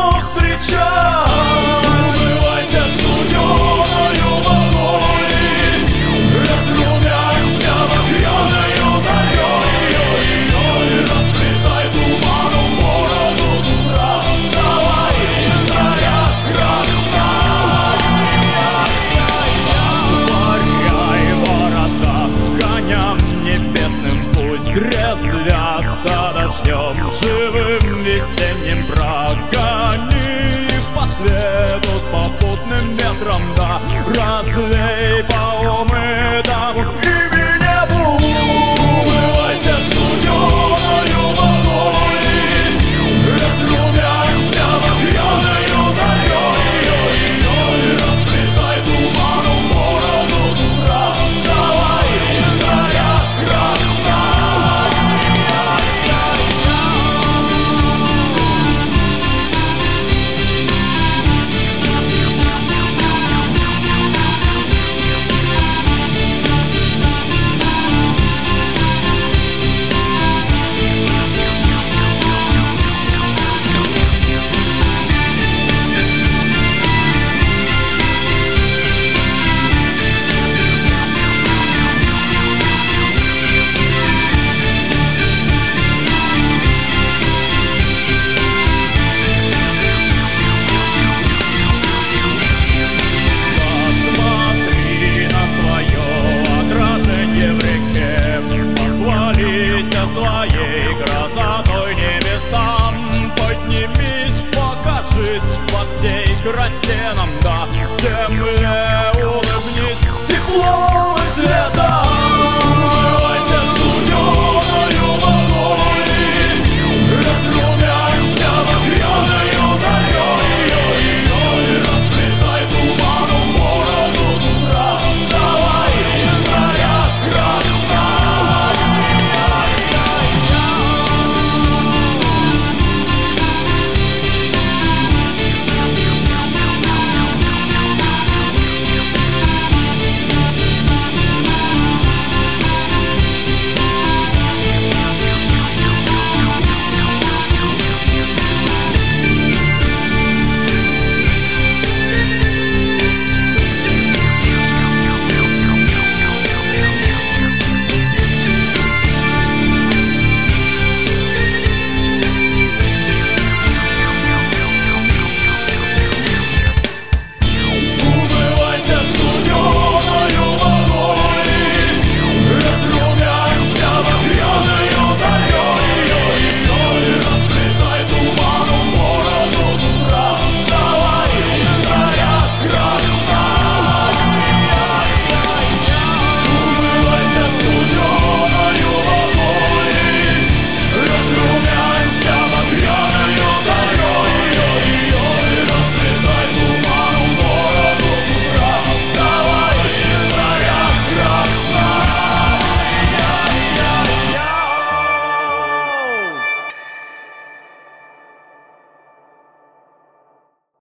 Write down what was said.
встречать. Умывайся студеною водой, разрумянься багряной зарей, расплетай туманом бороду с утра. Вставай, заря красная, ворота коням небесным, пусть резвятся дождем живым весенним. Прогони их по свету с попутным ветром, да развей по умытому ими небу. Умывайся студеною водой, разрумянься багряною зарей, расплетай туманом бороду с утра. Вставай, заря красная. Своей красотой небесам поднимись, покажись во всей красе нам, да земле улыбнись теплом и светом.